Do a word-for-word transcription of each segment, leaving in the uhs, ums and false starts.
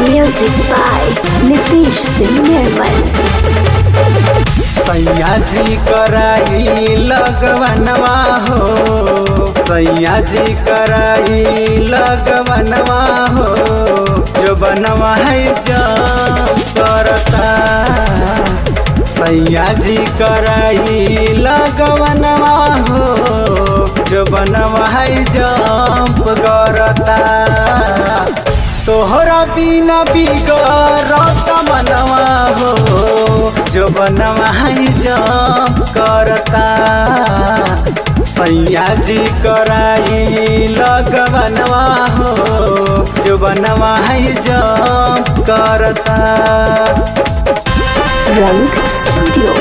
Music by Nitish Singh Nirmal. सैया जी कराई लगवनवा हो, सैया जी कराई लगवनवा हो, जो बनवा है जाम करता। सैया जी कराई लगवनवा हो, जो बनवा है जाम करता। तोहरा बिना बिगड़त मनवा हो, जो बनवा है जाम करता। सैया जी कराई लगवनवा हो, जो बनवा है जाम करता। Rang Studio.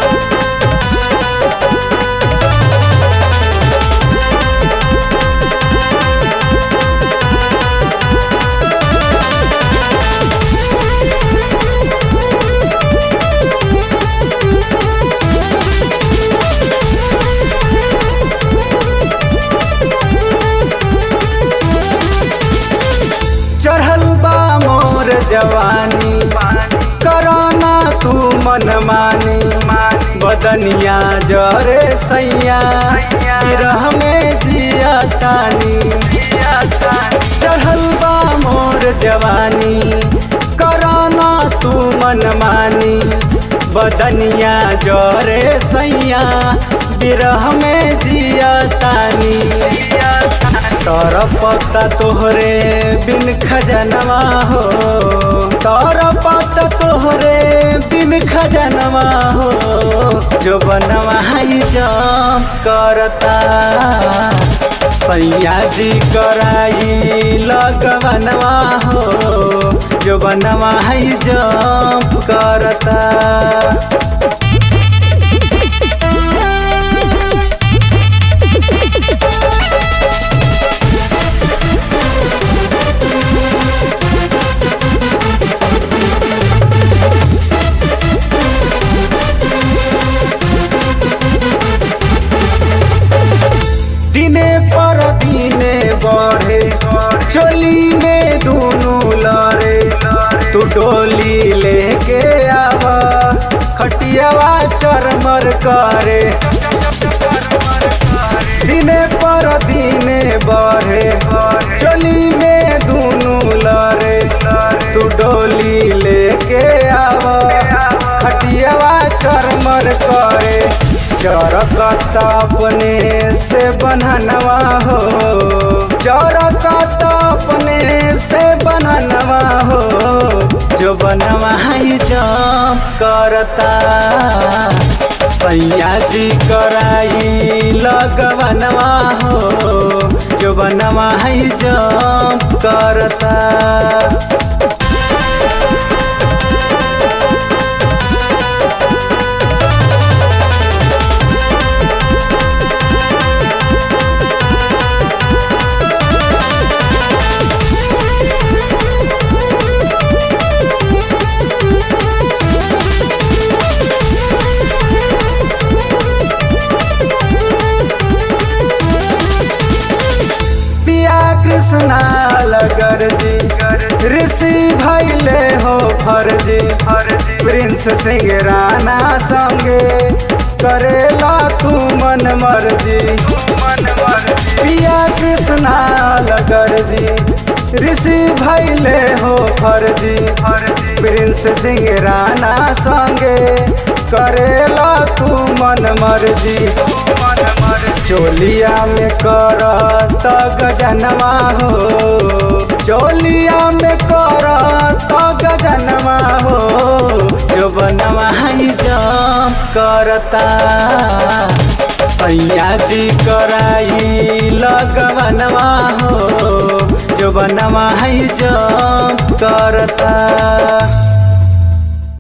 चढ़ल बा मोर जवानी, कराना तू मन मानी। बदनिया जरे सैया, बिरह में जिया तानी। चढ़ल बा मोर जवानी, कराना तू मन मानी। बदनिया जरे सैया, बिरह में जिया तानी। तोरा पता तोहरे बिन खजनवा हो, तोरा पता तोहरे बिन खजनवा हो, जो बनवा है जाम करता। सैया जी कराई लगवनवा हो, जो बनवा है जाम करता। दिने पर दिने बढ़े, चोली में दोनों लड़े। तू डोली लेके आवा, खटियावा चरमर करे। दिने पर दिने बढ़े, चोली में दोनों लड़े। तू डोली लेके आवा, खटियावा चरमर करे। चरकत अपने से बननवा हो, चरकत अपने से बननवा हो, जो बनवा है जाम करता। सैया जी कराई लगवनवा हो, जो बनवा है जाम करता। कृष्णा लगर जी, ऋषि भैले हो फर्जी। प्रिंस सिंह राणा संगे करेला तू मन मर्जी। पिया कृष्णा लगर जी, ऋषि भैले हो फर्जी। प्रिंस सिंह राणा संगे करेला तू मन मर्जी। चोलिया में करत गजनवा हो, चोलिया में करत गजनवा हो, जो बनवा है जाम करता। सैया जी कराई लगवनवा हो, जो बनवा है जाम करता।